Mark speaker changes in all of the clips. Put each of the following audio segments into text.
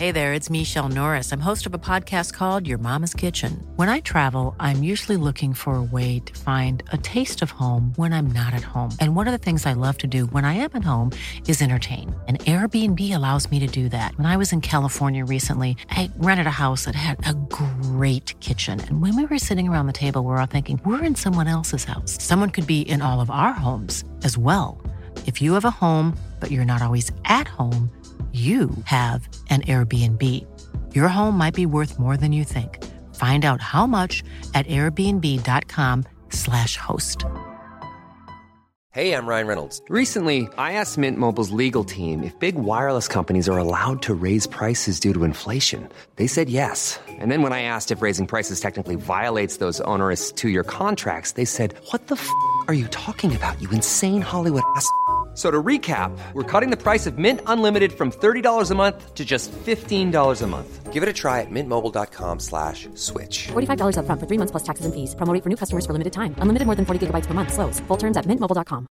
Speaker 1: Hey there, it's Michelle Norris. I'm host of a podcast called Your Mama's Kitchen. When I travel, I'm usually looking for a way to find a taste of home when I'm not at home. And one of the things I love to do when I am at home is entertain. And Airbnb allows me to do that. When I was in California recently, I rented a house that had a great kitchen. And when we were sitting around the table, we were all thinking, we're in someone else's house. Someone could be in all of our homes as well. If you have a home, but you're not always at home, you have an Airbnb. Your home might be worth more than you think. Find out how much at airbnb.com/host.
Speaker 2: Hey, I'm Ryan Reynolds. Recently, I asked Mint Mobile's legal team if big wireless companies are allowed to raise prices due to inflation. They said yes. And then when I asked if raising prices technically violates those onerous two-year contracts, they said, "What the f*** are you talking about, you insane Hollywood ass?" So to recap, we're cutting the price of Mint Unlimited from $30 a month to just $15 a month. Give it a try at mintmobile.com/switch.
Speaker 3: $45 up front for 3 months plus taxes and fees. Promo rate for new customers for limited time. Unlimited more than 40 gigabytes per month. Slows full terms at mintmobile.com.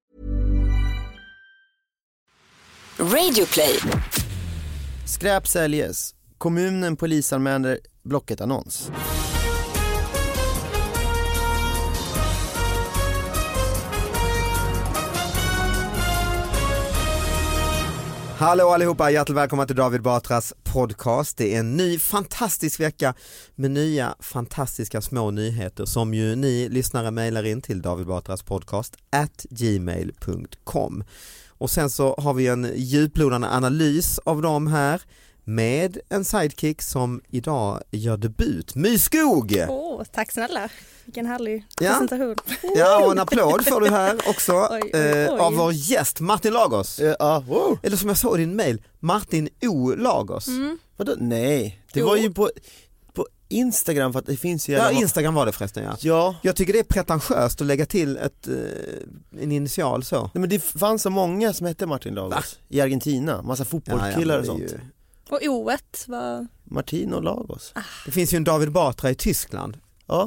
Speaker 4: Radio Play.
Speaker 5: Skräp säljes. Kommunen polisanmäler Blocket-annons. Hallå allihopa, hjärtligt välkomna till David Batras podcast. Det är en ny fantastisk vecka med nya fantastiska små nyheter som ju ni lyssnare mejlar in till davidbatraspodcast@gmail.com. Och sen så har vi en djuplodande analys av dem här med en sidekick som idag gör debut. My Skog!
Speaker 6: Tack snälla. Vilken härlig presentation.
Speaker 5: Ja, och en applåd får du här också.
Speaker 6: Oj.
Speaker 5: Av vår gäst Martin Lagos. Eller som jag sa i din mail, Martin O. Lagos.
Speaker 7: Vadå? Nej, det var ju på Instagram, för att det finns ju...
Speaker 5: Ja, Instagram var det förresten, ja. Jag tycker det är pretentiöst att lägga till en initial så.
Speaker 7: Nej, men det fanns så många som hette Martin Lagos i Argentina. Massa fotbollskillar och sånt.
Speaker 6: Och O-et var...
Speaker 7: Martin och Lagos.
Speaker 5: Det finns ju en David Batra i Tyskland.
Speaker 7: Ja,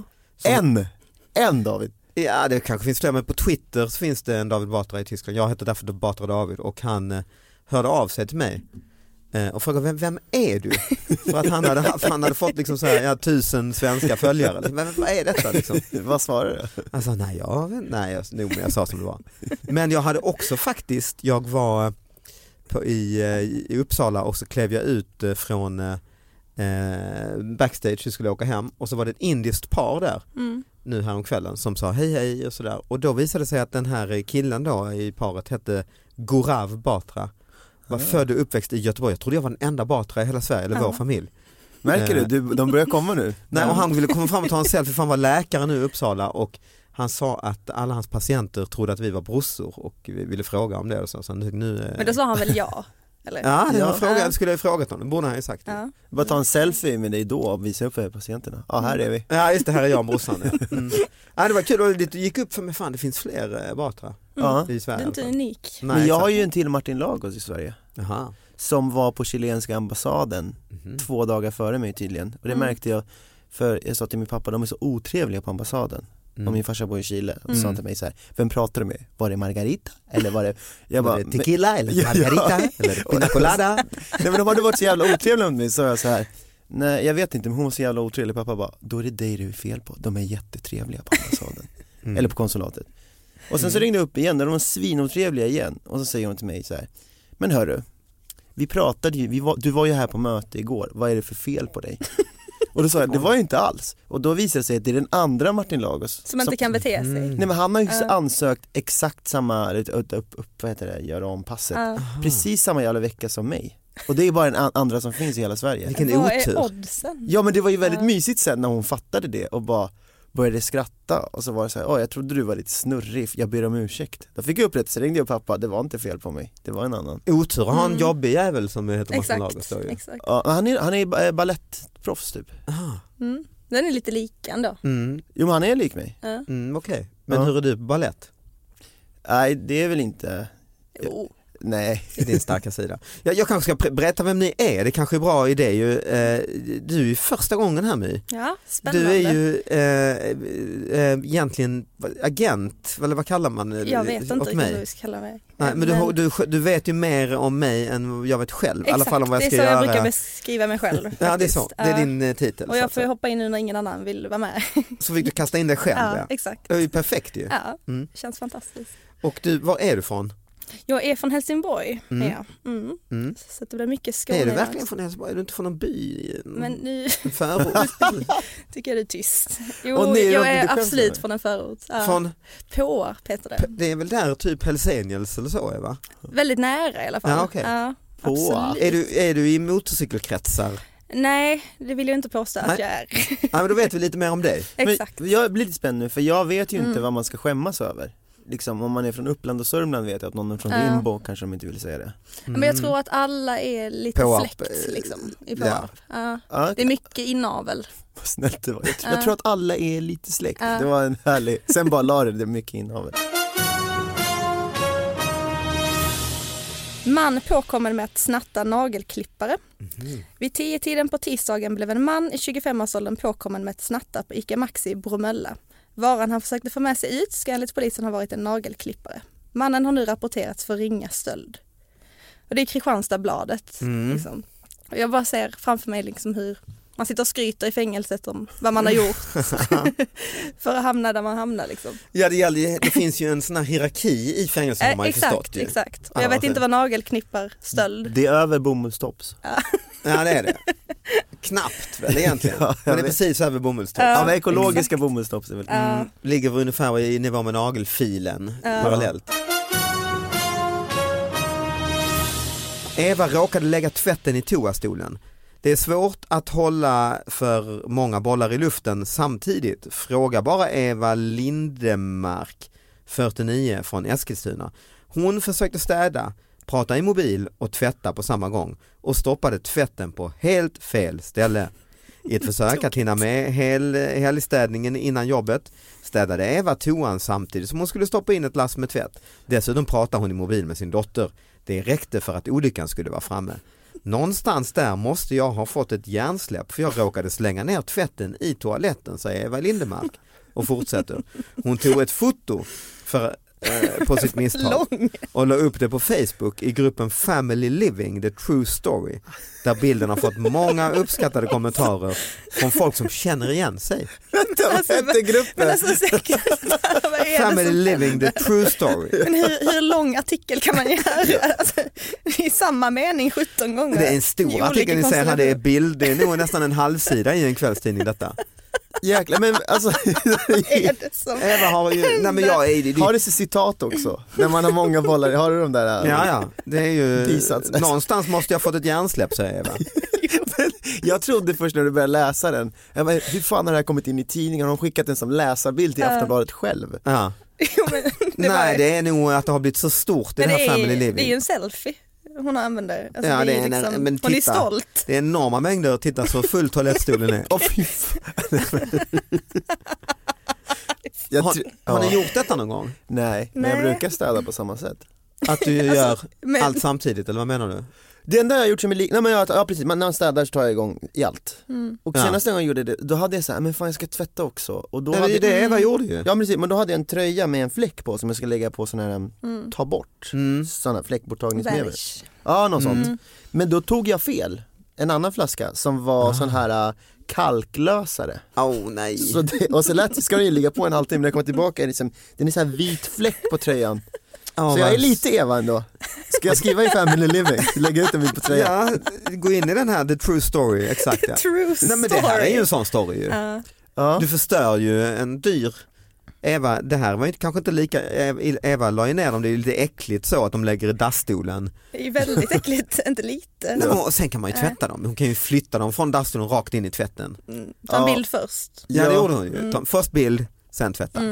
Speaker 7: en David.
Speaker 5: Ja, det kanske finns fler, men på Twitter så finns det en David Batra i Tyskland. Jag heter därför Batra David och han hörde av sig till mig och frågade vem är du? För att han hade fått liksom så här 1000 svenska följare. Men vad är detta liksom?
Speaker 7: Vad svarade du?
Speaker 5: Alltså jag sa som det var. Men jag hade också faktiskt, jag var i Uppsala och så klev jag ut från backstage, vi skulle åka hem och så var det ett indiskt par där nu här om kvällen som sa hej och sådär, och då visade det sig att den här killen då i paret hette Gorav Batra, var född och uppväxt i Göteborg. Jag trodde jag var den enda Batra i hela Sverige, eller vår familj.
Speaker 7: Märker du? De börjar komma nu.
Speaker 5: Nej, och han ville komma fram och ta en selfie för han var läkare nu i Uppsala och han sa att alla hans patienter trodde att vi var brorsor och vi ville fråga om det och så nu
Speaker 6: Men då sa han väl ja? Eller?
Speaker 5: Ja, det var frågan, skulle jag frågat honom. Borde han ju sagt.
Speaker 6: Ja.
Speaker 7: Bara ta en selfie med dig då och visa upp för patienterna. Ja, här är vi.
Speaker 5: Ja, just det, här är jag och brorsan. Ja, det var kul och det gick upp för mig, fan det finns fler Batra i Sverige.
Speaker 6: Det är inte unik.
Speaker 5: Nej,
Speaker 7: men jag har ju en till Martin Lagos i Sverige.
Speaker 5: Jaha.
Speaker 7: Som var på chilenska ambassaden 2 dagar före mig tydligen. Och det märkte jag, för jag sa till min pappa, de är så otrevliga på ambassaden. Och min farsa bor i Chile och sa till mig så här: vem pratar du med? Var det Margarita? Eller var det
Speaker 5: tequila eller Margarita eller pina colada?
Speaker 7: Nej, men de hade varit så jävla otrevliga med mig, så jag så här: nej, jag vet inte, men hon var så jävla otrevlig. Pappa bara, då är det dig du är fel på. De är jättetrevliga på ambassaden. Eller på konsulatet. Och sen så ringde jag upp igen och de var svinotrevliga igen. Och så säger hon till mig så här: men hörru, vi pratade ju, du var ju här på möte igår. Vad är det för fel på dig? Och då sa jag, det var ju inte alls. Och då visade det sig att det är den andra Martin Lagos
Speaker 6: som inte kan bete sig.
Speaker 7: Nej, men han har ju ansökt exakt samma vad heter det, göra om passet. Precis samma jävla vecka som mig. Och det är bara den andra som finns i hela Sverige.
Speaker 5: Vilken otur.
Speaker 6: Vad är oddsen?
Speaker 7: Ja, men det var ju väldigt mysigt sen när hon fattade det och bara började skratta. Och så var det så här: jag trodde du var lite snurrig, jag ber om ursäkt. Då fick jag upp rätt, så ringde jag pappa, det var inte fel på mig, det var en annan.
Speaker 5: Otur, han har en jobbig jävel som heter Martin Lagos.
Speaker 6: Exakt.
Speaker 7: Ja, han är balettproffs typ.
Speaker 6: Den är lite lik ändå.
Speaker 7: Jo, men han är lik mig.
Speaker 5: Okej. Men hur är du på ballett?
Speaker 7: Nej, det är väl inte...
Speaker 6: Jo.
Speaker 7: Nej.
Speaker 5: I din starka sida. Jag kanske ska berätta vem ni är. Det kanske är bra idé ju. Du är ju första gången här, My.
Speaker 6: Ja, spännande.
Speaker 5: Du är ju egentligen agent, eller vad kallar man?
Speaker 6: Jag vet inte riktigt vad
Speaker 5: mig.
Speaker 6: du ska kalla mig.
Speaker 5: Nej, men du vet ju mer om mig än jag vet själv.
Speaker 6: Exakt,
Speaker 5: I alla fall om vad jag ska
Speaker 6: det är så
Speaker 5: göra.
Speaker 6: jag brukar beskriva mig själv.
Speaker 5: Ja, det är så. Det är din titel.
Speaker 6: Och jag får hoppa in nu när ingen annan vill vara med.
Speaker 5: Så fick du kasta in dig själv.
Speaker 6: Ja, exakt.
Speaker 5: Det är ju perfekt ju.
Speaker 6: Ja, känns fantastiskt.
Speaker 5: Och du, var är du från?
Speaker 6: Jag är från Helsingborg. Ja. Så det blir mycket Skåne.
Speaker 5: Är du verkligen från Helsingborg? Är du inte från någon by?
Speaker 6: Men nu
Speaker 5: En förort?
Speaker 6: tycker jag det är tyst.
Speaker 7: Och
Speaker 6: Jo,
Speaker 7: ni är
Speaker 6: jag
Speaker 7: det
Speaker 6: är
Speaker 7: skämtar
Speaker 6: absolut
Speaker 7: med?
Speaker 6: från en förort. Ja.
Speaker 5: Från,
Speaker 6: Påarp heter det.
Speaker 5: det är väl där typ Helsingels eller så, va?
Speaker 6: Väldigt nära i alla fall.
Speaker 5: Ja, okej.
Speaker 6: Ja,
Speaker 7: Påarp.
Speaker 6: absolut.
Speaker 5: Är du i motorcykelkretsar?
Speaker 6: Nej, det vill jag inte påstå att
Speaker 5: Nej.
Speaker 6: jag är.
Speaker 5: Ja, men då vet vi lite mer om dig.
Speaker 6: Exakt.
Speaker 7: Men jag blir lite spänd nu, för jag vet ju inte vad man ska skämmas över. Liksom, om man är från Uppland och Sörmland vet jag att någon är från Rimbo kanske de inte vill säga det.
Speaker 6: Men jag tror att alla är lite
Speaker 5: Påarp,
Speaker 6: släkt liksom, i Påarp. Ja.
Speaker 7: Ja,
Speaker 6: Det är mycket inavel.
Speaker 7: vad snällt det var. Jag tror att alla är lite släkt.
Speaker 6: Ja.
Speaker 7: Det var en härlig, sen bara la det mycket inavel.
Speaker 6: Man påkommen med att snatta nagelklippare. Vid 10-tiden på tisdagen blev en man i 25-årsåldern påkommen med att snatta på ICA Maxi i Bromölla. Varan han försökte få med sig ut ska enligt polisen ha varit en nagelklippare. Mannen har nu rapporterats för ringa stöld. Och det är Kristianstadsbladet. Liksom. Och jag bara ser framför mig liksom hur man sitter och skryter i fängelset om vad man har gjort för att hamna där man hamnar. Liksom.
Speaker 5: Ja, det finns ju en sån här hierarki i fängelset har man ju förstått.
Speaker 6: Exakt. Och jag vet inte vad nagelknippar stöld.
Speaker 7: Det är över bomullstops.
Speaker 5: Ja, det är det. Knappt väl egentligen.
Speaker 7: Ja,
Speaker 5: men det är
Speaker 7: vet.
Speaker 5: precis över bomullstopp.
Speaker 7: Ja, men ekologiska bomullstops är väl...
Speaker 5: Ligger ungefär i nivå med nagelfilen parallellt. Eva råkade lägga tvätten i toastolen. Det är svårt att hålla för många bollar i luften samtidigt. Fråga bara Eva Lindemark, 49, från Eskilstuna. Hon försökte städa, prata i mobil och tvätta på samma gång och stoppade tvätten på helt fel ställe. I ett försök att hinna med helgstädningen innan jobbet städade Eva toan samtidigt som hon skulle stoppa in ett lass med tvätt. Dessutom pratade hon i mobil med sin dotter. Det räckte för att olyckan skulle vara framme. Någonstans där måste jag ha fått ett hjärnsläpp för jag råkade slänga ner tvätten i toaletten, säger Eva Lindemark. Och fortsätter. Hon tog ett foto på sitt misstag och la upp det på Facebook i gruppen Family Living, the true story, där bilden har fått många uppskattade kommentarer från folk som känner igen sig.
Speaker 7: Vad hette gruppen?
Speaker 6: Men alltså, vad är
Speaker 5: Family
Speaker 6: det som
Speaker 5: Living,
Speaker 6: händer?
Speaker 5: the true story.
Speaker 6: Men hur lång artikel kan man göra? Alltså, i samma mening 17 gånger.
Speaker 5: Det är en
Speaker 6: I
Speaker 5: stor
Speaker 6: olika
Speaker 5: artikel, ni säger här, det är
Speaker 6: konstellationer.
Speaker 5: bild, det är nog nästan en halvsida i en kvällstidning detta.
Speaker 7: Jäklar, men alltså...
Speaker 6: Vad är det som
Speaker 5: Eva har ju, nej men jag är
Speaker 7: Har du citat också? När man har många bollar, har du de där?
Speaker 5: Ja, det är ju,
Speaker 7: Bisats.
Speaker 5: någonstans måste jag fått ett hjärnsläpp, säger Eva.
Speaker 7: Jag trodde först när du började läsa den, jag bara, hur fan har det här kommit in i tidningen? Har de skickat den som läsarbild till Aftonbladet själv?
Speaker 5: Ja.
Speaker 6: Jo, men
Speaker 5: Nej, det är nog att det har blivit så stort i
Speaker 6: men
Speaker 5: det här Family
Speaker 6: det är
Speaker 5: Living.
Speaker 6: ju en selfie hon använder. Alltså,
Speaker 5: Ja,
Speaker 6: det
Speaker 5: det
Speaker 6: är
Speaker 5: är
Speaker 6: liksom,
Speaker 5: men
Speaker 6: hon är
Speaker 5: titta,
Speaker 6: stolt.
Speaker 5: det är enorma mängder, titta så full toalettstolen är.
Speaker 7: Åh fy fan.
Speaker 5: Har ni gjort detta någon gång?
Speaker 7: Nej, men jag
Speaker 6: Nej.
Speaker 7: brukar städa på samma sätt.
Speaker 5: Att du gör
Speaker 6: men-
Speaker 5: allt samtidigt, eller vad menar du?
Speaker 7: Det enda jag har gjort som är nej men ja precis, när man städar så tar jag igång i allt. Och
Speaker 5: Ja.
Speaker 7: senaste gången jag gjorde det, då hade jag så här, men fan jag ska tvätta också. Och då
Speaker 5: Det är
Speaker 7: hade
Speaker 5: ju det Eva gjorde ju.
Speaker 7: Ja men precis, men då hade jag en tröja med en fläck på som jag ska lägga på sån här ta bort. Såna fläckborttagningsmedel.
Speaker 6: Vanish.
Speaker 7: Ja, något sånt. Men då tog jag fel. En annan flaska som var sån här kalklösare.
Speaker 5: Nej.
Speaker 7: Så det, och så ska den ju ligga på en halvtimme, när jag kommer tillbaka är det liksom, den är så här vit fläck på tröjan. Så jag är lite Eva ändå. Ska jag skriva i Family Living? Lägga ut en bild på tröjan.
Speaker 5: Ja, gå in i den här the true story, exakt ja.
Speaker 6: True
Speaker 5: Nej, men det här är ju
Speaker 6: story.
Speaker 5: en sån story ju.
Speaker 7: Ja.
Speaker 5: Du förstör ju en dyr. Eva, det här var ju kanske inte lika, Eva la ju ner dem, det är ju lite äckligt så att de lägger i dassstolen.
Speaker 6: Det är ju väldigt äckligt, inte lite.
Speaker 5: Nej, och sen kan man ju tvätta dem, hon kan ju flytta dem från dassstolen rakt in i tvätten.
Speaker 6: Ta en bild först.
Speaker 5: Ja, det gjorde hon ju. Först bild, sen tvätta.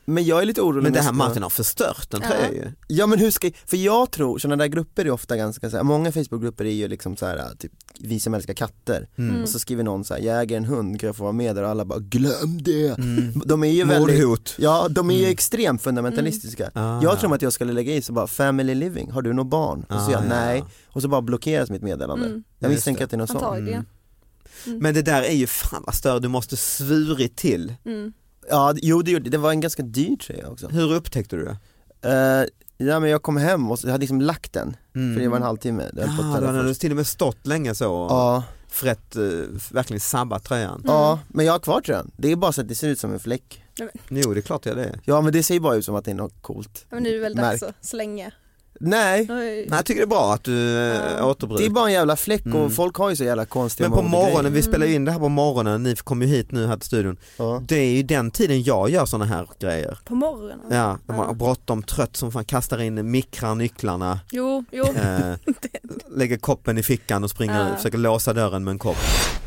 Speaker 7: Men jag är lite orolig.
Speaker 5: Men det här Martin har förstört den tröja ju.
Speaker 7: Ja, men hur ska för jag tror sådana där grupper är ofta ganska så här, många Facebookgrupper är ju liksom så här typ vi som älskar katter. Och så skriver någon så här, jag äger en hund, kan jag få vara med där? Och alla bara, glöm det. De är ju väldigt, de är ju extremt fundamentalistiska. Jag tror att jag skulle lägga i så bara, family living, har du något barn? Och så jag, nej. Och så bara blockeras mitt meddelande. Jag misstänker att det är något sånt.
Speaker 5: Men det där är ju fan vad större, du måste svurit till.
Speaker 7: Ja, jo det var en ganska dyr tröja också.
Speaker 5: Hur upptäckte du det?
Speaker 7: Ja, men jag kom hem och jag hade liksom lagt den. För det var en halvtimme.
Speaker 5: Du hade till och med stått länge så och verkligen sabbat tröjan.
Speaker 7: Ja, men jag har kvar tröjan. Det är bara så att det ser ut som en fläck.
Speaker 5: Jo, det är klart det är det.
Speaker 7: Ja, men det ser bara ut som att det är något coolt.
Speaker 6: Men nu är det väl dags att slänga.
Speaker 7: Nej,
Speaker 5: jag tycker det är bra att du återbruk.
Speaker 7: Det är bara en jävla fläck och folk har ju så jävla konstiga.
Speaker 5: Men på morgonen, vi spelar in det här på morgonen, ni kom ju hit nu här till studion. Det är ju den tiden jag gör såna här grejer.
Speaker 6: På morgonen?
Speaker 5: Ja, de har bråttom, trött som fan, kastar in nycklarna.
Speaker 6: Jo.
Speaker 5: Lägger koppen i fickan och springer och försöker låsa dörren med en kopp.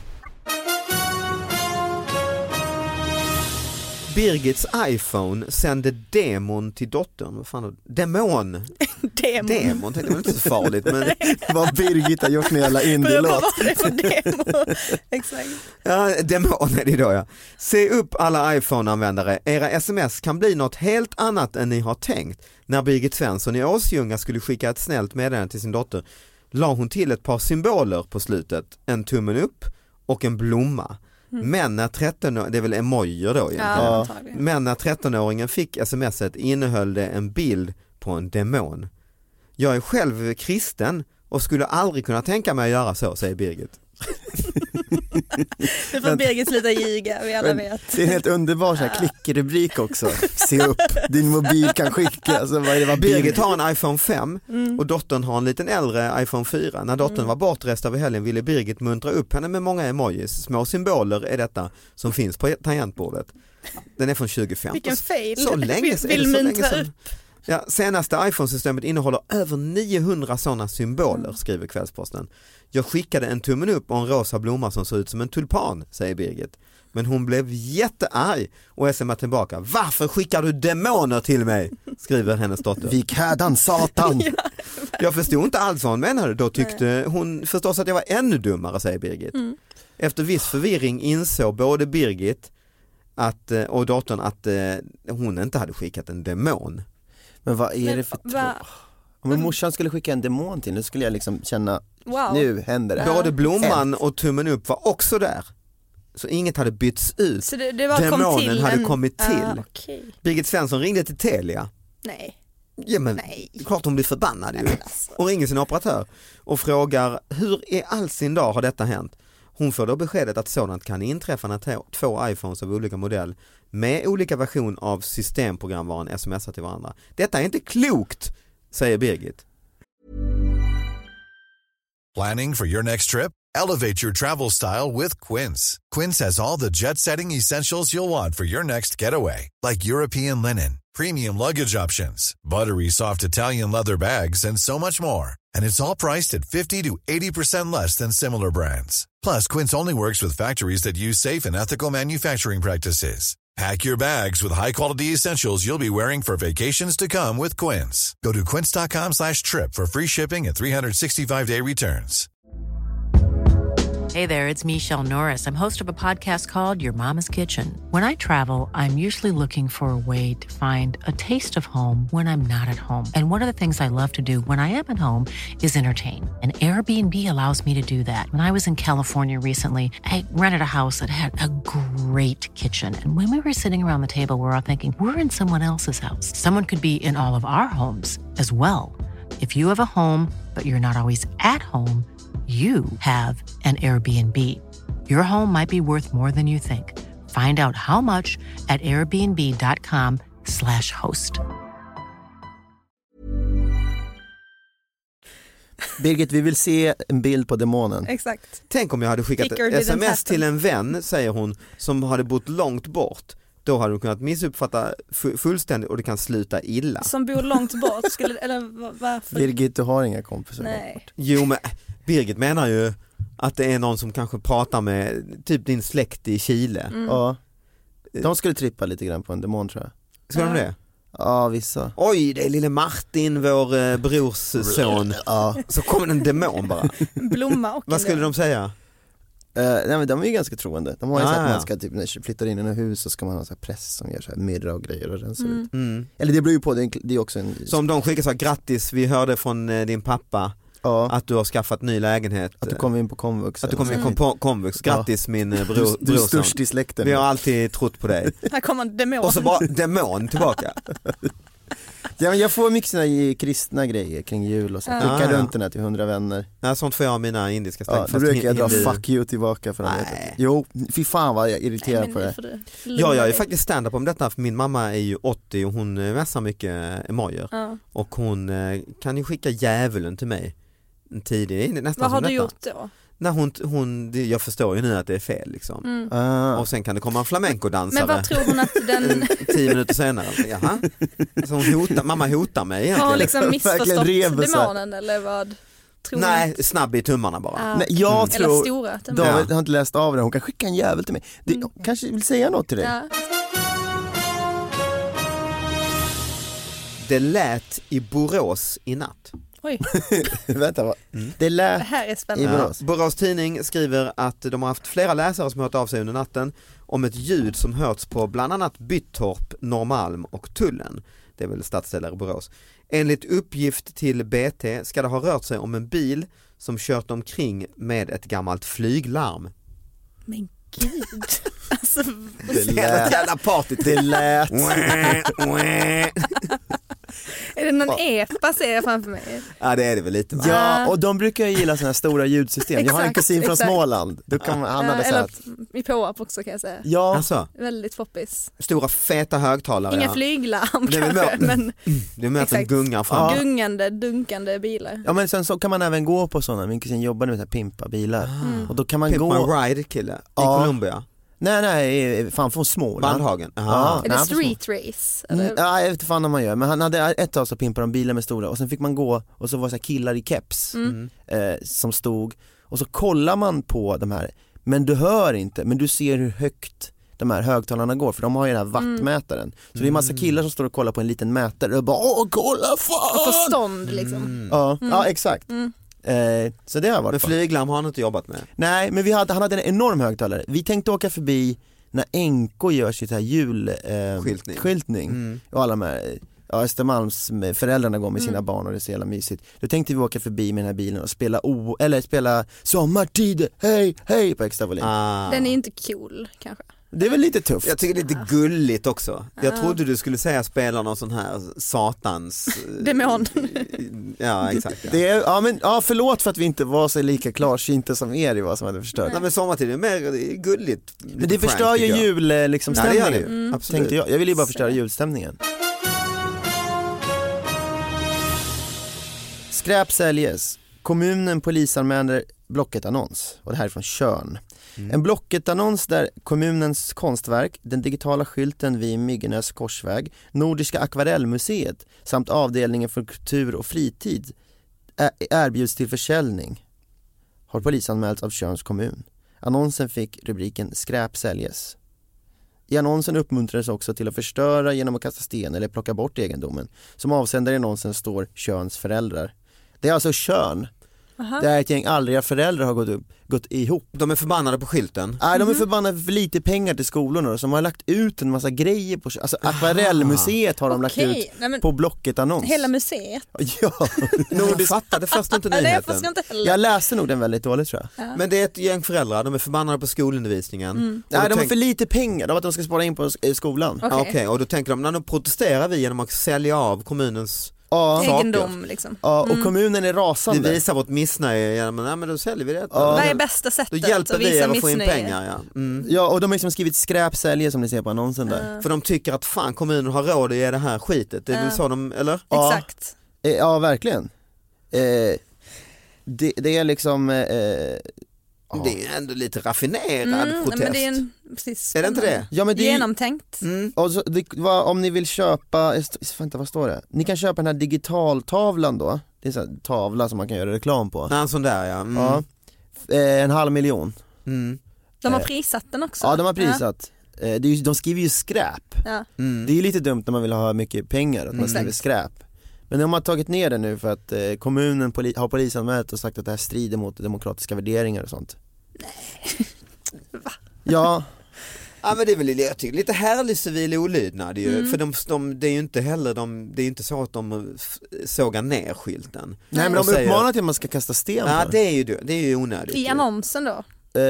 Speaker 5: Birgits iPhone sände demon till dottern. Vad fan? Demon, det var inte så farligt. Men
Speaker 7: vad Birgit har gjort med alla indie-låt.
Speaker 6: Vad var det för demo? Exakt.
Speaker 5: Ja, demon är det då, ja. Se upp alla iPhone-användare. Era sms kan bli något helt annat än ni har tänkt. När Birgit Svensson i Åsjunga skulle skicka ett snällt meddelande till sin dotter la hon till ett par symboler på slutet. En tummen upp och en blomma. Men när 13-åringen, det är väl emojier då egentligen. Men när 13-åringen fick smset innehöll det en bild på en demon. Jag är själv kristen och skulle aldrig kunna tänka mig att göra så, säger Birgit.
Speaker 6: Nu får Birgit sluta ljuga, vi alla vet.
Speaker 7: Det är en helt underbar så här klickrubrik också. Se upp, din mobil kan skicka. Alltså,
Speaker 5: Birgit har en iPhone 5 och dottern har en liten äldre iPhone 4. När dottern var bortrest över helgen ville Birgit muntra upp henne med många emojis. Små symboler är detta som finns på tangentbordet. Den är från 2015.
Speaker 6: Vilken fail.
Speaker 5: Så länge sedan. Ja, senaste iPhone-systemet innehåller över 900 sådana symboler, skriver Kvällsposten. Jag skickade en tummen upp och en rosa blomma som såg ut som en tulpan, säger Birgit. Men hon blev jättearg och smsade tillbaka. Varför skickar du demoner till mig? Skriver hennes dotter.
Speaker 7: Vik härdan, satan!
Speaker 5: Jag förstod inte alls vad hon menade. Då tyckte hon förstås att jag var ännu dummare, säger Birgit. Efter viss förvirring insåg både Birgit och dottern att hon inte hade skickat en demon.
Speaker 7: Men vad är det för om en morsan skulle skicka en demon till, nu skulle jag liksom känna, nu händer det.
Speaker 5: Både blomman och tummen upp var också där. Så inget hade bytts ut.
Speaker 6: Så det var
Speaker 5: demonen hade kommit till.
Speaker 6: Okay.
Speaker 5: Birgit Svensson ringde till Telia.
Speaker 6: Nej.
Speaker 5: Ja, men klart hon blir förbannad ju. Och ringer sin operatör och frågar hur i all sin dag har detta hänt. Hon får då beskedet att sådant kan inträffa när två iPhones av olika modell med olika version av systemprogramvaran smsar till varandra. Detta är inte klokt, säger Birgit.
Speaker 8: Planning for your next trip? Elevate your travel style with Quince. Quince has all the jet-setting essentials you'll want for your next getaway, like European linen, premium luggage options, buttery soft Italian leather bags, and so much more. And it's all priced at 50 to 80% less than similar brands. Plus, Quince only works with factories that use safe and ethical manufacturing practices. Pack your bags with high-quality essentials you'll be wearing for vacations to come with Quince. Go to quince.com/trip for free shipping and 365-day returns.
Speaker 1: Hey there, it's Michelle Norris. I'm host of a podcast called Your Mama's Kitchen. When I travel, I'm usually looking for a way to find a taste of home when I'm not at home. And one of the things I love to do when I am at home is entertain. And Airbnb allows me to do that. When I was in California recently, I rented a house that had a great kitchen. And when we were sitting around the table, we were all thinking, we're in someone else's house. Someone could be in all of our homes as well. If you have a home, but you're not always at home, you have an Airbnb. Your home might be worth more than you think. Find out how much at airbnb.com/host.
Speaker 7: Birgit, vi vill se en bild på demonen.
Speaker 6: Exakt.
Speaker 5: Tänk om jag hade skickat ett sms till en vän, säger hon, som hade bott långt bort. Då hade du kunnat missuppfatta fullständigt och det kan sluta illa.
Speaker 6: Som bor långt bort, eller varför?
Speaker 7: Birgit, du har inga kompisar.
Speaker 6: Nej.
Speaker 5: Jo, men Birgit menar ju att det är någon som kanske pratar med typ din släkt i Chile.
Speaker 7: Ja. De skulle trippa lite grann på en demon, tror jag.
Speaker 5: Ska de det?
Speaker 7: Ja, vissa.
Speaker 5: Oj, det är lille Martin, vår brorsson.
Speaker 7: Ja.
Speaker 5: Så kommer en demon bara.
Speaker 6: Blomma och
Speaker 5: Vad skulle de säga?
Speaker 7: Nej, men de är ju ganska troende. De har ju
Speaker 5: Ja,
Speaker 7: sagt att
Speaker 5: ja.
Speaker 7: man ska typ, när man flyttar in i ett hus så ska man ha så här press som gör så här middag och grejer och rensar ut. Eller det beror ju på, det är också en...
Speaker 5: Så om de skickar så här, grattis, vi hörde från din pappa att du har skaffat ny lägenhet.
Speaker 7: Att du kommer in på komvux.
Speaker 5: Att du kommer in på komvux. Grattis min brorson.
Speaker 7: Du är störst i släkten.
Speaker 5: Vi har alltid trott på dig.
Speaker 6: Här kommer en demon.
Speaker 5: Och så bara demon tillbaka.
Speaker 7: Ja, men jag får mycket såna här kristna grejer kring jul och så. Skicka runt den här till 100 vänner.
Speaker 5: Ja, sånt får jag av mina indiska släkt.
Speaker 7: Ja, då brukar jag dra fuck you tillbaka för
Speaker 5: Nej.
Speaker 7: Jo, fy fan vad jag irriterar på det.
Speaker 5: Ja, jag är faktiskt stand-up om detta, för min mamma är ju 80 och hon mässar mycket emojer. Och hon kan ju skicka djävulen till mig tidigt. Nästan.
Speaker 6: Vad har du
Speaker 5: detta.
Speaker 6: gjort då?
Speaker 5: När jag förstår ju nu att det är fel liksom. Och sen kan det komma en flamenco-dansare.
Speaker 6: Men vad tror hon att den
Speaker 5: 10 minuter senare. Jaha. Så mamma hotar mig egentligen.
Speaker 6: har liksom missförstått
Speaker 7: Verkligen
Speaker 6: demonen eller vad? Tror
Speaker 5: Nej,
Speaker 6: hon?
Speaker 5: snabb i tummarna bara.
Speaker 7: Nej, jag
Speaker 6: Eller
Speaker 7: tror
Speaker 6: stora
Speaker 7: David har inte läst av det. Hon kan skicka en jävel till mig. Kanske vill säga något till dig.
Speaker 6: Ja.
Speaker 5: Det lät i Borås i natt.
Speaker 6: Oj,
Speaker 7: Vänta, vad? Det
Speaker 6: det
Speaker 7: lät
Speaker 6: här är
Speaker 7: i
Speaker 6: spännande.
Speaker 7: Borås.
Speaker 5: Borås Tidning skriver att de har haft flera läsare som hört av sig under natten om ett ljud som hörts på bland annat Byttorp, Norrmalm och Tullen. Det är väl stadsdelar i Borås. Enligt uppgift till BT ska det ha rört sig om en bil som kört omkring med ett gammalt flyglarm.
Speaker 6: Men gud. Alltså,
Speaker 7: Det lät,
Speaker 5: jävla partyt.
Speaker 7: det lät.
Speaker 6: är det någon epa ser jag framför mig?
Speaker 5: Ja, det är det väl lite, va?
Speaker 7: Ja, och de brukar ju gilla såna här stora ljudsystem. Jag har en
Speaker 6: Exakt,
Speaker 7: kusin från
Speaker 6: exakt.
Speaker 7: Småland. Då kan han hade
Speaker 6: Eller
Speaker 7: sagt.
Speaker 6: i Påarp också kan jag säga.
Speaker 7: Ja,
Speaker 5: Alltså,
Speaker 6: Väldigt poppis.
Speaker 5: stora feta högtalare.
Speaker 6: Inga
Speaker 5: ja.
Speaker 6: flyglarm
Speaker 5: Det är väl
Speaker 6: kanske, men
Speaker 5: Det är med att de
Speaker 6: Exakt.
Speaker 5: gungar fram.
Speaker 6: gungande, dunkande bilar.
Speaker 7: ja, men sen så kan man även gå på sådana. Min kusin jobbade med så här pimpa bilar. Och då kan man
Speaker 5: Pimp
Speaker 7: gå.
Speaker 5: My Ride kille i
Speaker 7: Ja.
Speaker 5: Colombia.
Speaker 7: Nej, fan från Småland.
Speaker 5: Bandhagen.
Speaker 7: Ja.
Speaker 5: Aha.
Speaker 6: Är det street race? Eller?
Speaker 7: Ja, jag vet inte fan om man gör. Men han hade ett tag så pimpade de bilar med stora. Och sen fick man gå och så var det så här killar i keps som stod. Och så kollar man på de här. Men du hör inte, men du ser hur högt de här högtalarna går, för de har ju den här wattmätaren. Så det är massa killar som står och kollar på en liten mätare och bara kolla fan!
Speaker 6: Förstånd liksom.
Speaker 7: Ja, exakt. Så det har varit
Speaker 5: Men
Speaker 7: bra.
Speaker 5: flyglarm har han inte jobbat med.
Speaker 7: Nej, men han hade en enorm högtalare. Vi tänkte åka förbi när NK gör sitt här julskyltning och alla de här Östermalms föräldrarna går med sina barn och det är så jävla mysigt. Då tänkte vi åka förbi med den här bilen och spela Sommartid, hej, hej på extra volym.
Speaker 6: Den är inte cool kanske.
Speaker 7: Det är väl lite tufft.
Speaker 5: Jag tycker det är lite gulligt också. Jag trodde du skulle säga spela någon sån här satans...
Speaker 6: Demon.
Speaker 5: Ja, exakt. Ja.
Speaker 7: Det är, förlåt för att vi inte var så lika klarsynta som er i vad som hade förstört.
Speaker 5: Nej, men sommartid är mer gulligt.
Speaker 7: Men det förstör ju jul liksom
Speaker 5: Nej, det gör
Speaker 7: stämningen.
Speaker 5: det ju. Absolut.
Speaker 7: Tänkte jag vill ju bara förstöra julstämningen. Skräp säljes. Kommunen polisanmäler Blocket-annons. Och det här är från Tjörn. En Blocket-annons där kommunens konstverk, den digitala skylten vid Myggenäs korsväg, Nordiska akvarellmuseet samt avdelningen för kultur och fritid erbjuds till försäljning. Har polisanmälts av Tjörns kommun. Annonsen fick rubriken Skräp säljes. I annonsen uppmuntrades också till att förstöra genom att kasta sten eller plocka bort egendomen. Som avsändare i annonsen står Tjörns föräldrar. Det är alltså Tjörn. Det är ett gäng aldriga föräldrar har gått ihop.
Speaker 5: De är förbannade på skylten.
Speaker 7: Nej, de är förbannade för lite pengar till skolorna som har lagt ut en massa grejer på, alltså akvarellmuseet har de lagt ut på Blocket-annons.
Speaker 6: Hela museet?
Speaker 7: Ja,
Speaker 5: Jag fattade först inte
Speaker 6: Nej, jag
Speaker 5: nyheten.
Speaker 6: förstår inte heller.
Speaker 7: jag läste nog den väldigt dåligt tror jag.
Speaker 5: Men det är ett gäng föräldrar, de är förbannade på skolundervisningen.
Speaker 7: Nej, de har för lite pengar, de har att de ska spara in på skolan.
Speaker 5: Okej, och då tänker de, när de protesterar vi genom att sälja av kommunens
Speaker 6: Egendom liksom.
Speaker 7: Ja, och kommunen är rasande.
Speaker 5: Vi visar vårt missnöje genom, nej men då säljer vi det.
Speaker 6: Vad är bästa sättet
Speaker 5: Då hjälper
Speaker 6: att
Speaker 5: vi
Speaker 6: visa
Speaker 5: er att få in
Speaker 6: missnöje?
Speaker 5: pengar. Ja.
Speaker 7: Ja, och de har liksom skrivit skräpsälje som ni ser på annonsen där.
Speaker 5: För de tycker att fan kommunen har råd att ge det här skitet. Det är väl så de, eller?
Speaker 6: Exakt.
Speaker 7: Ja, verkligen. Det är liksom...
Speaker 5: Det är ändå lite raffinerad protest.
Speaker 6: Men det är precis
Speaker 5: Är det inte det?
Speaker 7: Ja, men det är,
Speaker 6: genomtänkt.
Speaker 7: och så, om ni vill köpa, vad står det? Ni kan köpa den här digitaltavlan då. Det är så här tavla som man kan göra reklam på.
Speaker 5: Nej, en sån där ja.
Speaker 7: Ja. 500 000.
Speaker 6: De har prissatt den också.
Speaker 7: Ja, de har prissatt. de skriver ju skräp.
Speaker 6: Ja.
Speaker 7: Det är ju lite dumt när man vill ha mycket pengar att man skriver skräp. Men de har tagit ner det nu för att kommunen har polisanmält och sagt att det här strider mot demokratiska värderingar och sånt.
Speaker 6: Nej. Va?
Speaker 7: Ja.
Speaker 5: Ja, men det är väl lite härlig civil olydnad ju. För det är ju inte heller det är inte så att de sågar ner skylten.
Speaker 7: Nej, men de uppmanar till att man ska kasta sten.
Speaker 5: Ja, det är ju onödigt.
Speaker 6: I annonsen då?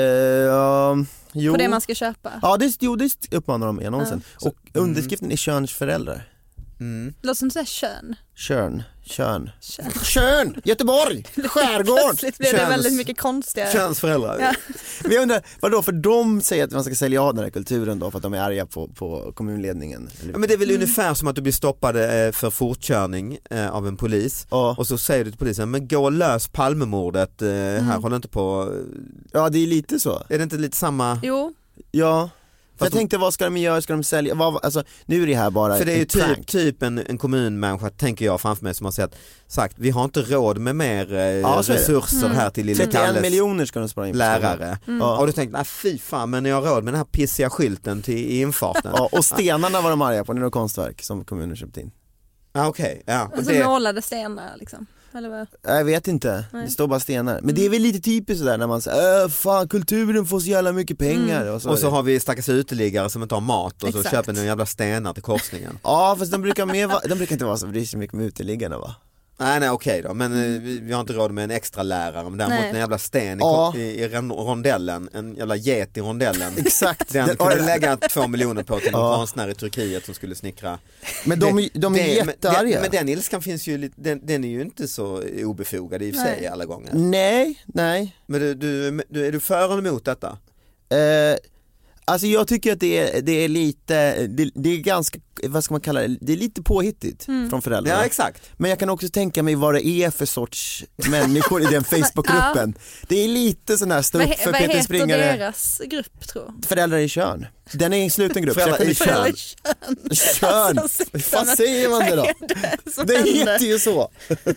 Speaker 7: Jo.
Speaker 6: På det man ska köpa?
Speaker 7: Ja, det uppmanar de i annonsen. Och underskriften är Körns föräldrar.
Speaker 6: Låter som så här kön.
Speaker 7: Kön, Göteborg, skärgård.
Speaker 6: Plötsligt blev det väldigt mycket konstigare.
Speaker 5: Köns föräldrar.
Speaker 6: Ja.
Speaker 7: Vi undrar, vadå, för de säger att man ska sälja av den här kulturen då för att de är arga på kommunledningen.
Speaker 5: Ja, men det är väl ungefär som att du blir stoppad för fortkörning av en polis. Och så säger du till polisen, men gå och lös Palmemordet, här håller inte på.
Speaker 7: Ja, det är lite så.
Speaker 5: Är det inte lite samma?
Speaker 6: Jo.
Speaker 7: Ja. För jag tänkte, vad ska de göra? Ska de sälja? Alltså, nu är det här bara.
Speaker 5: För det är ju typ en kommunmänniska, tänker jag framför mig, som har sagt vi har inte råd med mer resurser här till lilla
Speaker 7: 31 miljoner ska de spara in
Speaker 5: lärare. Och du tänkte, nej fy fan, men jag har råd med den här pissiga skylten i infarten.
Speaker 7: Ja, och stenarna var de arga på, det är något konstverk som kommunen köpt in.
Speaker 5: Okej. Ja.
Speaker 6: Och så målade stenar liksom. Eller vad?
Speaker 7: Jag vet inte, det står bara stenar. Men det är väl lite typiskt sådär när man säger fan, kulturen får så jävla mycket pengar. Och så
Speaker 5: har vi stackars uteliggare som inte har mat och så köper några jävla stenar till korsningen.
Speaker 7: Ja, fast de brukar inte vara så bryr sig mycket med uteliggarna, va?
Speaker 5: Nej okej då, men vi har inte råd med en extra lärare, men däremot en jävla sten i rondellen, en jävla get i rondellen.
Speaker 7: Exakt.
Speaker 5: Den kunde lägga 2 miljoner på till en konstnär i Turkiet som skulle snickra.
Speaker 7: Men de är jättearga.
Speaker 5: Men den ilskan finns ju, den är ju inte så obefogad i och för sig alla gånger.
Speaker 7: Nej.
Speaker 5: Men är du för eller emot detta?
Speaker 7: Alltså jag tycker att det är lite, det är ganska, vad ska man kalla det, det är lite påhittigt från föräldrarna.
Speaker 5: Ja, exakt.
Speaker 7: Men jag kan också tänka mig vad det är för sorts människor i den Facebookgruppen. Det är lite sån här stå upp för Peter Springare.
Speaker 6: Vad heter deras grupp, tror jag?
Speaker 7: Föräldrar i kön. Den är en sluten grupp.
Speaker 5: Föräldrar i kön.
Speaker 7: Kön. Vad säger man det då? Det heter ju så.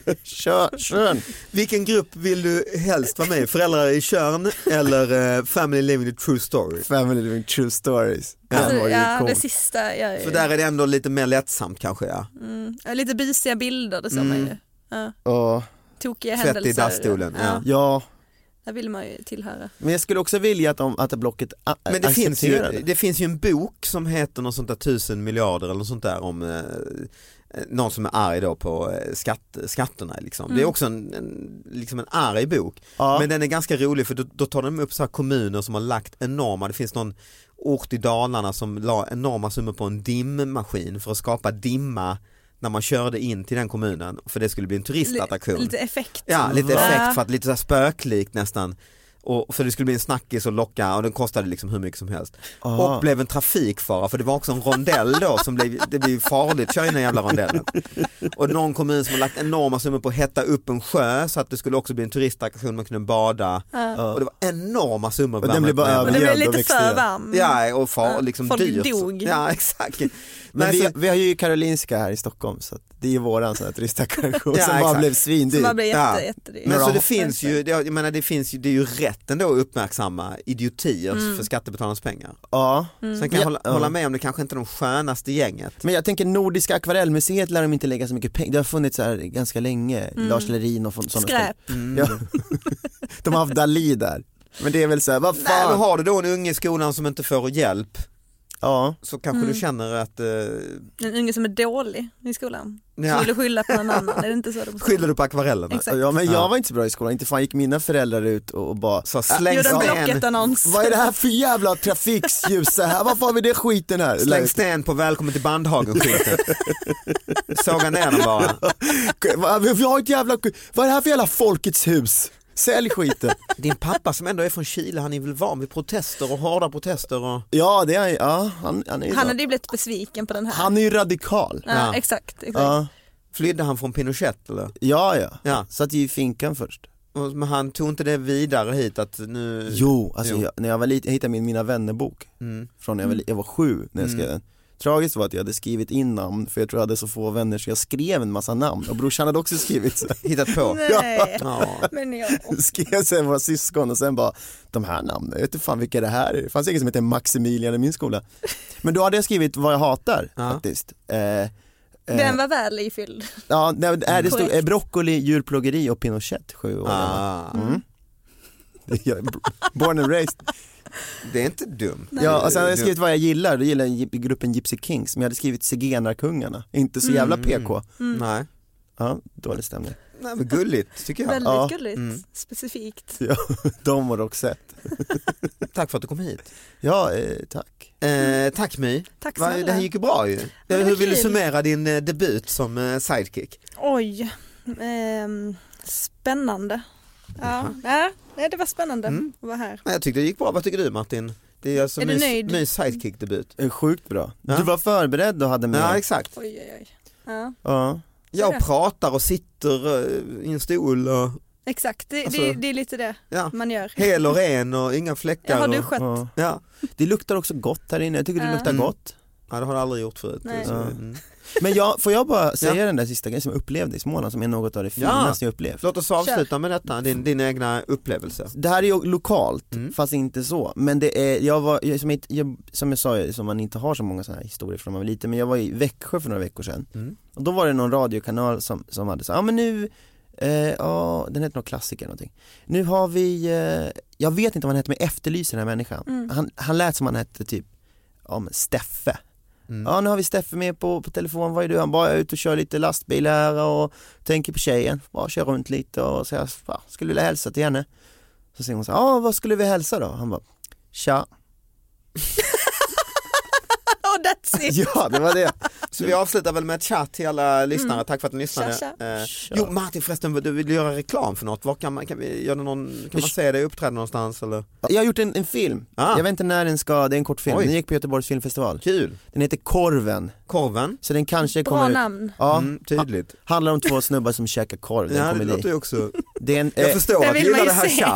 Speaker 7: Kön.
Speaker 5: Vilken grupp vill du helst vara med i? Föräldrar i kön eller Family Living the True Stories?
Speaker 7: Family Living True Stories.
Speaker 6: Alltså, det sista.
Speaker 5: För där är det ändå lite mer lättsamt kanske, ja.
Speaker 6: Lite busiga bilder, det ser man ju. Ja. Tokiga händelser.
Speaker 5: Fett i dassstolen,
Speaker 7: ja.
Speaker 6: Där vill man ju tillhöra.
Speaker 7: Men jag skulle också vilja att blocket
Speaker 5: men det finns ju en bok som heter något sånt där 1000 miljarder eller något sånt där om någon som är arg då på skatterna liksom. Det är också liksom en arg bok. Men den är ganska rolig, för då tar de upp så här kommuner som har lagt enorma, det finns någon ort i Dalarna som la enorma summor på en dimmaskin för att skapa dimma när man körde in till den kommunen, för det skulle bli en turistattraktion.
Speaker 6: Lite effekt.
Speaker 5: Ja, lite effekt för att lite så här spöklikt nästan. Och för det skulle bli en snackis och locka, och den kostade liksom hur mycket som helst. Och blev en trafikfara, för det var också en rondell då som det blev farligt att köra in den jävla rondellen. Och någon kommun som har lagt enorma summor på att hetta upp en sjö så att det skulle också bli en turistattraktion, man kunde bada. Och det var enorma summor.
Speaker 7: Och den blev bara
Speaker 6: och det blev lite för varm.
Speaker 5: Ja, och liksom
Speaker 6: folk
Speaker 5: dyrt.
Speaker 6: Dog.
Speaker 5: Ja, exakt.
Speaker 7: Men vi har ju Karolinska här i Stockholm, så att det är våran sån här turistattraktion som bara blev svindyr.
Speaker 6: Som bara blev jättedyr.
Speaker 5: Men så det finns ju, jag menar, det är ju rätt ändå att uppmärksamma idiotier för skattebetalarnas pengar.
Speaker 7: Ja.
Speaker 5: Sen kan jag hålla med om det kanske inte är de skönaste gänget.
Speaker 7: Men jag tänker Nordiska akvarellmuseet lär de inte lägga så mycket pengar. Det har funnits så här ganska länge. Lars Lerin och sådana.
Speaker 6: Skräp.
Speaker 7: Ja. De har haft Dalí där. Men det är väl så här, vad fan.
Speaker 5: Nej, men har du då en unge i skolan som inte får hjälp, så kanske du känner att
Speaker 6: en unge som är dålig i skolan.
Speaker 5: Ja.
Speaker 6: Så vill du skylla på någon annan. Är det inte så?
Speaker 5: Skyller du på akvarellerna?
Speaker 6: Exakt.
Speaker 7: Ja, men jag var inte så bra i skolan. Inte fan gick mina föräldrar ut och bara
Speaker 5: så släng
Speaker 6: gjorde en Blocket-annons.
Speaker 7: Vad är det här för jävla trafikljus här? Varför har vi det skiten här?
Speaker 5: Släng sten på välkommen till Bandhagen-skylten. Såga ner den bara.
Speaker 7: Vi har ett jävla... Vad är det här för jävla Folkets hus? Sälj skiten.
Speaker 5: Din pappa som ändå är från Chile, han är väl van vid protester och hårda protester och...
Speaker 7: Ja, det är han är ju
Speaker 6: han hade ju blivit besviken på den här.
Speaker 7: Han är ju radikal.
Speaker 6: Ja. Exakt.
Speaker 7: Ja.
Speaker 5: Flydde han från Pinochet eller?
Speaker 7: Ja. Satt ju i finkan först.
Speaker 5: Men han tog inte det vidare hit att nu...
Speaker 7: Jo, alltså när jag var liten, jag hittade mina vännerbok från när jag var 7 när jag skrev den. Tragiskt var att jag hade skrivit in namn, för jag tror jag hade så få vänner så jag skrev en massa namn. Och brorsan hade också skrivit så.
Speaker 5: Hittat på.
Speaker 6: Nej,
Speaker 5: Ja.
Speaker 6: men jag...
Speaker 7: Skrev sen våra syskon och sen bara, de här namnen, jag vet inte fan vilka det här är. Det fanns ingen som heter Maximilian i min skola. Men då hade jag skrivit vad jag hatar faktiskt.
Speaker 6: Den var väl ifylld.
Speaker 7: Ja, det stod broccoli, djurplågeri och Pinochet 7 år gammal. Born and raised.
Speaker 5: Det är inte dumt.
Speaker 7: Ja, och sen hade jag skrivit vad jag gillar. Då gillar jag gruppen Gypsy Kings. Men jag hade skrivit Zigenarkungarna. Inte så jävla PK.
Speaker 5: Nej.
Speaker 7: Ja, dålig stämning.
Speaker 5: Nej, men gulligt tycker jag.
Speaker 6: Väldigt gulligt, specifikt.
Speaker 7: Ja, de har dock sett.
Speaker 5: Tack för att du kom hit.
Speaker 7: Ja, tack.
Speaker 5: Tack My.
Speaker 6: Tack snälla.
Speaker 5: Det här gick ju bra ju. Hur vill du summera din debut som sidekick?
Speaker 6: Oj, spännande. Ja, det var spännande att vara här.
Speaker 5: Jag tyckte det gick bra. Vad tycker du Martin? Det är alltså
Speaker 6: Är du nöjd?
Speaker 5: My sidekick-debut.
Speaker 7: Sjukt bra.
Speaker 5: Ja.
Speaker 7: Du var förberedd och hade med.
Speaker 5: Ja, exakt.
Speaker 6: Oj.
Speaker 7: Ja.
Speaker 5: Jag pratar och sitter i en stol och
Speaker 6: Exakt, det är lite det man gör.
Speaker 5: hel och ren och inga fläckar.
Speaker 6: Har du
Speaker 5: och,
Speaker 6: skött?
Speaker 5: ja.
Speaker 7: Det luktar också gott här inne. Jag tycker det luktar gott.
Speaker 5: Ja, det har jag aldrig gjort förut.
Speaker 6: Nej.
Speaker 5: Så,
Speaker 7: Men får jag bara säga den där sista grejen som jag upplevde i Småland som är något av det finaste jag upplevt.
Speaker 5: Låt oss avsluta med detta, din egna upplevelse.
Speaker 7: Det här är ju lokalt, fast inte så. Men det är, som jag sa, som man inte har så många sådana här historier från man var liten. Men jag var i Växjö för några veckor sedan. Och då var det någon radiokanal som hade så, men nu, den heter någon klassiker någonting. Nu har vi, jag vet inte vad han heter, men efterlyser den här människan. Han lät som han hette typ, Steffe. Ja, nu har vi Steffe med på telefon. Vad är du? Han bara är ute och kör lite lastbil här och tänker på tjejen. Bara kör runt lite och säger, skulle vilja hälsa till henne. Så säger hon så här, vad skulle vi hälsa då? Han bara, tja.
Speaker 6: That's it.
Speaker 7: Ja, det var det.
Speaker 5: Så vi avslutar väl med ett chat till alla lyssnare. Tack för att ni lyssnade. Jo, Martin, förresten, du vill göra reklam för något. Kan man se dig uppträda någonstans? Eller?
Speaker 7: Jag har gjort en film. Jag vet inte när den ska, det är en kort film. Den gick på Göteborgs filmfestival.
Speaker 5: Kul.
Speaker 7: Den heter Korven.
Speaker 5: Så
Speaker 7: den kanske
Speaker 6: bra
Speaker 7: kommer
Speaker 6: namn.
Speaker 7: Ja,
Speaker 5: tydligt.
Speaker 7: Handlar om två snubbar som käkar korv.
Speaker 5: Det låter ju också.
Speaker 7: Jag
Speaker 5: förstår att du gillar det här tja.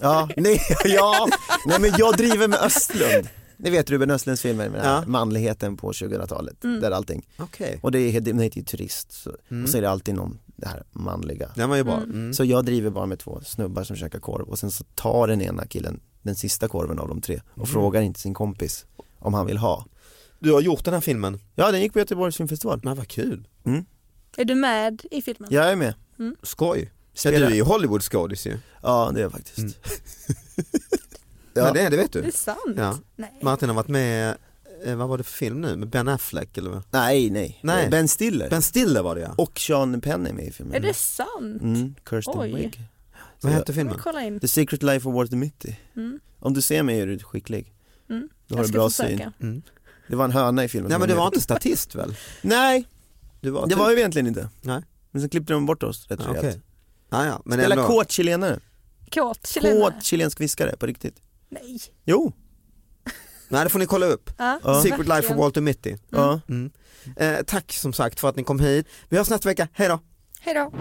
Speaker 7: Nej, men jag driver med Östlund. Ni vet Ruben Östlunds filmer med den här manligheten på 2000-talet. Där allting.
Speaker 5: Okay.
Speaker 7: Och den heter ju Turist. Och så är det alltid någon, det här manliga.
Speaker 5: Den var ju bra.
Speaker 7: Så jag driver bara med två snubbar som käkar korv. Och sen så tar den ena killen den sista korven av de tre. Och frågar inte sin kompis om han vill ha.
Speaker 5: Du har gjort den här filmen?
Speaker 7: Ja, den gick på Göteborgs filmfestival.
Speaker 5: Men vad kul.
Speaker 6: Är du med i filmen?
Speaker 7: Jag är med.
Speaker 5: Skoj. Så du är ju Hollywood-skådis ju.
Speaker 7: Ja, det är jag faktiskt.
Speaker 5: Ja, det vet du.
Speaker 6: Det är sant.
Speaker 5: Ja.
Speaker 6: Nej.
Speaker 5: Martin har varit med, vad var det för film nu? Med Ben Affleck eller vad?
Speaker 7: Nej. Ben Stiller.
Speaker 5: Ben Stiller var det, ja.
Speaker 7: Och Sean Penn är med i filmen.
Speaker 6: Är det sant?
Speaker 7: Kirsten Wig.
Speaker 5: Vad heter filmen?
Speaker 6: Kolla in.
Speaker 7: The Secret Life of Walter Mitty. Om du ser mig är du skicklig. Då har du bra syn. Det var en höna i filmen.
Speaker 5: Nej, men du var inte statist väl?
Speaker 7: Nej,
Speaker 5: det var
Speaker 7: ju egentligen inte.
Speaker 5: Nej.
Speaker 7: Men sen klippte de bort oss rätt rejält.
Speaker 5: Men
Speaker 7: spela kåt chilenare.
Speaker 6: Kåt
Speaker 7: chilensk viskare på riktigt.
Speaker 6: Nej.
Speaker 7: Jo.
Speaker 5: Nej, det får ni kolla upp. Secret Life of Walter Mitty. Tack som sagt för att ni kom hit. Vi hörs nästa vecka. Hej då.
Speaker 6: Hej då.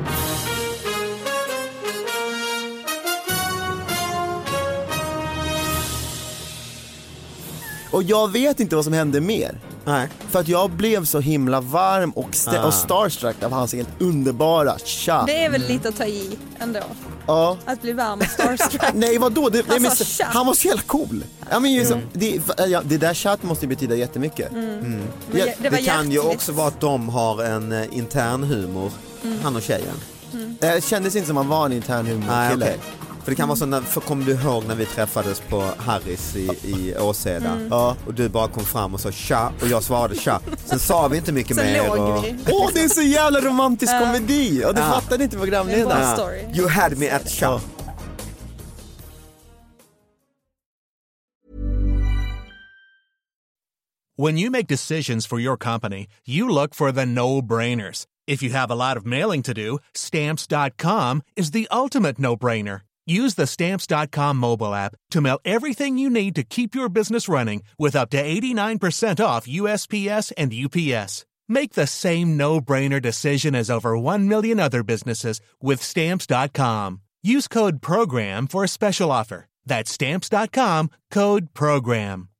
Speaker 7: Och jag vet inte vad som hände mer.
Speaker 5: Nej.
Speaker 7: För att jag blev så himla varm och starstruck av hans helt underbara tja.
Speaker 6: Det är väl lite att ta i ändå.
Speaker 7: Ja.
Speaker 6: Att bli varm och starstruck.
Speaker 7: Nej, vadå?
Speaker 6: Han
Speaker 7: var så jävla cool. Ja, men det där chatt måste ju betyda jättemycket.
Speaker 5: Det kan ju också vara att de har en intern humor, han och tjejen.
Speaker 7: Det kändes inte som att man var en intern humorkille.
Speaker 5: Okay. För det kan vara så, kommer du ihåg när vi träffades på Harris i Åseda och du bara kom fram och sa tja och jag svarade tja. Sen sa vi inte mycket mer.
Speaker 7: Det är så jävla romantisk komedi och det fattade inte programledaren.
Speaker 5: You had me at tja.
Speaker 9: When you make decisions for your company, you look for the no-brainers. If you have a lot of mailing to do, Stamps.com is the ultimate no-brainer. Use the Stamps.com mobile app to mail everything you need to keep your business running with up to 89% off USPS and UPS. Make the same no-brainer decision as over 1 million other businesses with Stamps.com. Use code PROGRAM for a special offer. That's Stamps.com, code PROGRAM.